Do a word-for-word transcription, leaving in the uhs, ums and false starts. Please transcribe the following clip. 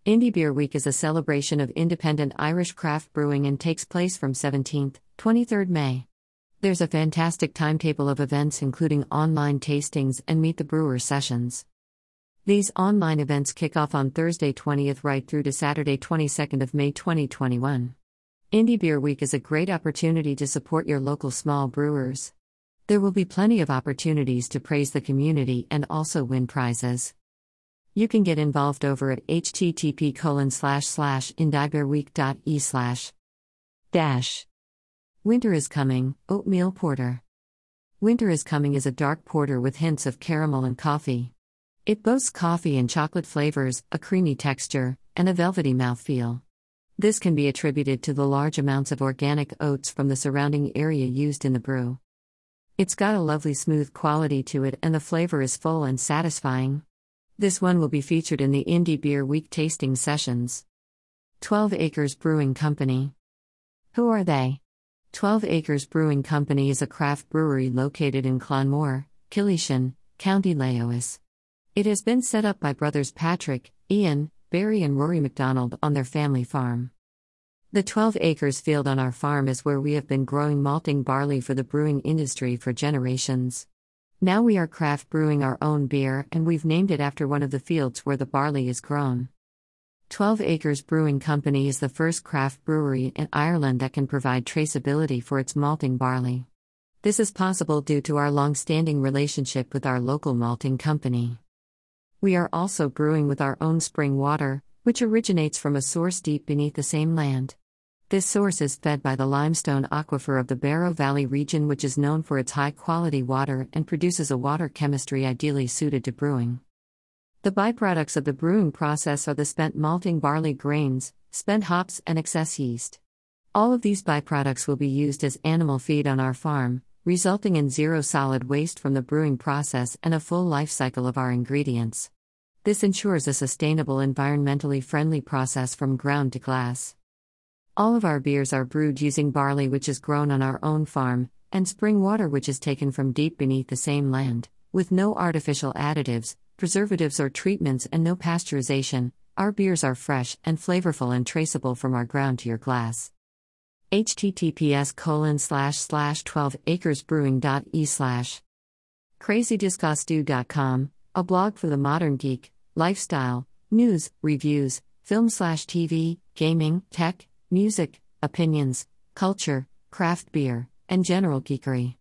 Indie Beer Week is a celebration of independent Irish craft brewing and takes place from seventeenth to twenty-third May. There's a fantastic timetable of events including online tastings and Meet the Brewer sessions. These online events kick off on Thursday twentieth right through to Saturday twenty-second of May twenty twenty-one. Indie Beer Week is a great opportunity to support your local small brewers. There will be plenty of opportunities to praise the community and also win prizes. You can get involved over at http colon slash slash indiebeerweek.e slash dash. Winter is Coming, Oatmeal Porter. Winter is Coming is a dark porter with hints of caramel and coffee. It boasts coffee and chocolate flavors, a creamy texture, and a velvety mouthfeel. This can be attributed to the large amounts of organic oats from the surrounding area used in the brew. It's got a lovely smooth quality to it and the flavor is full and satisfying. This one will be featured in the Indie Beer Week tasting sessions. twelve Acres Brewing Company. Who are they? twelve Acres Brewing Company is a craft brewery located in Clonmore, Killeshan, County Laois. It has been set up by brothers Patrick, Ian, Barry and Rory MacDonald on their family farm. The twelve acres field on our farm is where we have been growing malting barley for the brewing industry for generations. Now we are craft brewing our own beer and we've named it after one of the fields where the barley is grown. twelve Acres Brewing Company is the first craft brewery in Ireland that can provide traceability for its malting barley. This is possible due to our long-standing relationship with our local malting company. We are also brewing with our own spring water, which originates from a source deep beneath the same land. This source is fed by the limestone aquifer of the Barrow Valley region, which is known for its high-quality water and produces a water chemistry ideally suited to brewing. The byproducts of the brewing process are the spent malting barley grains, spent hops, and excess yeast. All of these byproducts will be used as animal feed on our farm, resulting in zero solid waste from the brewing process and a full life cycle of our ingredients. This ensures a sustainable, environmentally friendly process from ground to glass. All of our beers are brewed using barley which is grown on our own farm, and spring water which is taken from deep beneath the same land, with no artificial additives, preservatives or treatments and no pasteurization. Our beers are fresh and flavorful and traceable from our ground to your glass. https colon slash slash 12acresbrewing.e slash crazydiscostew.com, a blog for the modern geek, lifestyle, news, reviews, film slash T V, gaming, tech, music, opinions, culture, craft beer, and general geekery.